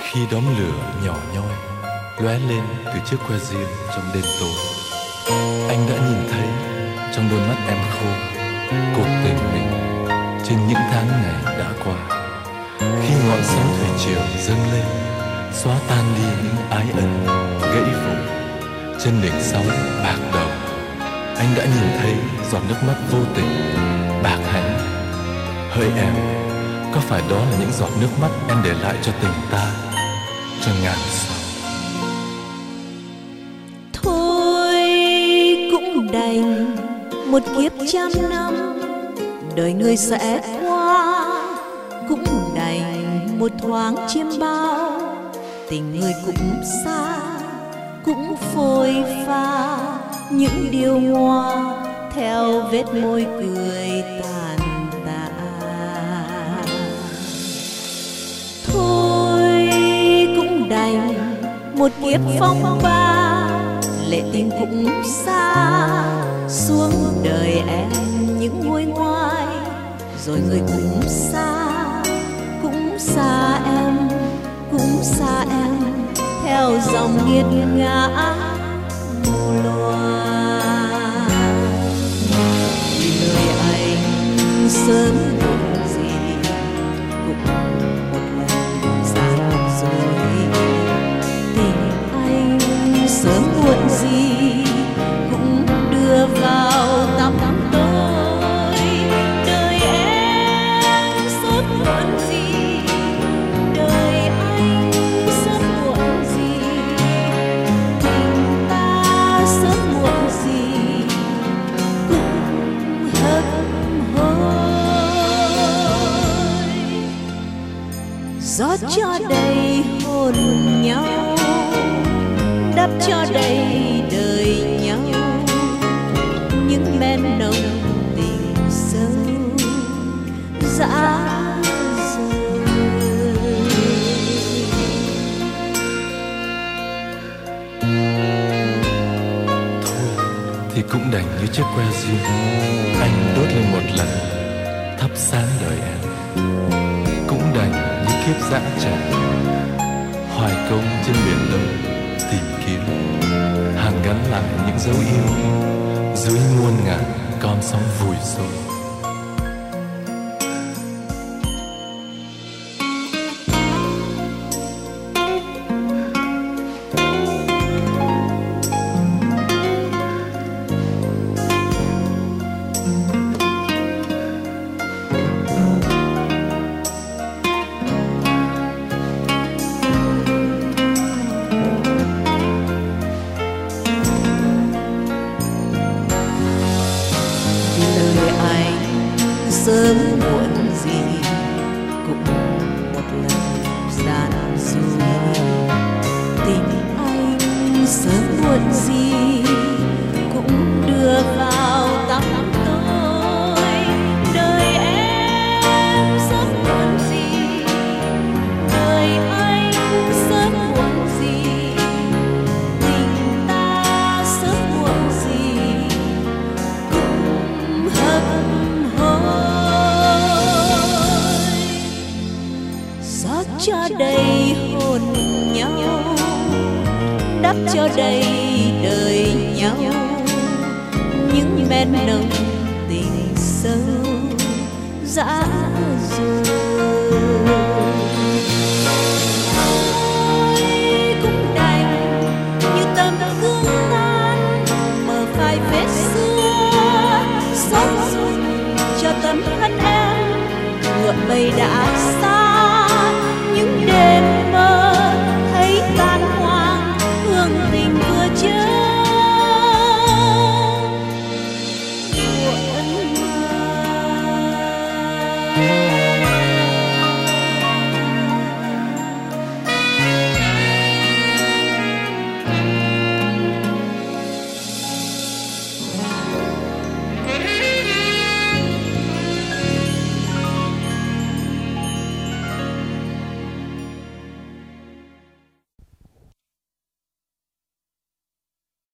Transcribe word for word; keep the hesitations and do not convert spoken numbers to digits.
Khi đốm lửa nhỏ nhoi lóe lên từ chiếc que diêm trong đêm tối, anh đã nhìn thấy trong đôi mắt em khô cuộc tình mình trên những tháng ngày đã qua. Khi ngọn sóng thủy triều dâng lên, xóa tan đi những ái ân gãy vụn trên đỉnh sóng bạc đầu, anh đã nhìn thấy giọt nước mắt vô tình bạc hẳn. Hỡi em, có phải đó là những giọt nước mắt em để lại cho tình ta, cho ngàn sao? Thôi cũng đành một kiếp trăm năm, đời người sẽ qua. Cũng đành một thoáng chiêm bao, tình người cũng xa, cũng phôi pha những điều hoa theo vết môi cười tàn tạ. Thôi cũng đành một kiếp phong ba, lệ tình cũng xa xuống đời em những ngôi ngoài, rồi người cũng xa, cũng xa em, cũng xa em theo dòng nghiệt ngã mù loa. Vì lời anh sớm muộn gì cũng một lần xa rồi, tình anh sớm muộn gì cũng đưa vào tâm tôi. Đời em sớm muộn gì, đời anh sớm muộn gì, tình ta sớm muộn gì cũng hấp hối. Gió cho đầy hồn nhau, đắp cho đầy đời nhau những men nồng tình sâu dã rời. Thôi thì cũng đành như chiếc que diêm anh đốt lên một lần, thắp sáng đời em. Cũng đành như kiếp dã trần hoài công trên biển đông, tìm kiếm hàn gắn lại những dấu yêu dưới muôn ngàn con sóng vùi sâu. Sớm muộn gì cũng một lần gian dối, tình anh sớm muộn gì cũng đưa vào tâm tôi. Đời em sớm muộn gì, đời anh sớm muộn gì, tình ta sớm muộn gì cũng hấp cho đầy hồn nhau, đắp cho đầy đời nhau những men nồng tình sâu dã rời. Cũng đành như tấm gương tan mờ phai vết xưa, xót ruột cho tấm thân em ngựa mây đã xa.